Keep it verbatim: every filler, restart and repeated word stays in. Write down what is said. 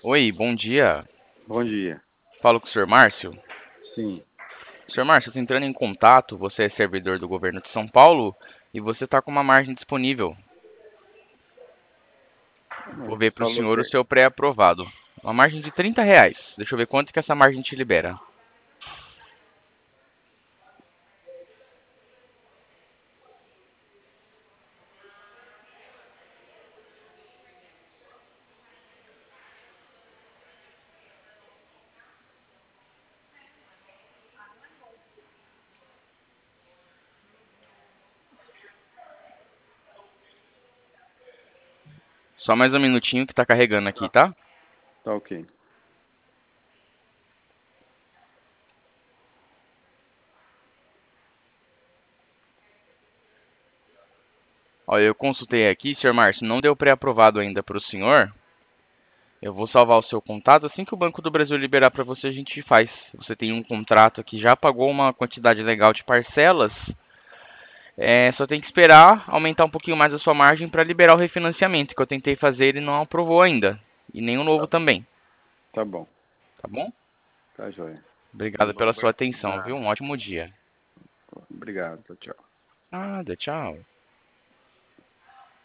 Oi, bom dia. Bom dia. Falo com o senhor Márcio. Sim, senhor Márcio, eu tô entrando em contato. Você é servidor do governo de São Paulo e você está com uma margem disponível. Vou ver mas para o falou senhor o que seu pré-aprovado. Uma margem de trinta reais. Deixa eu ver quanto que essa margem te libera. Só mais um minutinho que tá carregando aqui, tá, tá? tá ok. Olha, eu consultei aqui, senhor Márcio, não deu pré-aprovado ainda para o senhor. Eu vou salvar o seu contato. Assim que o Banco do Brasil liberar para você, a gente faz. Você tem um contrato aqui, já pagou uma quantidade legal de parcelas. É, só tem que esperar aumentar um pouquinho mais a sua margem para liberar o refinanciamento, que eu tentei fazer, ele não aprovou ainda. E nem o novo Tá, também, tá bom, tá bom? tá joia. Obrigado Vou pela sua aguardar. atenção, viu? Nada. Um ótimo dia. Obrigado, tchau. Nada, tchau.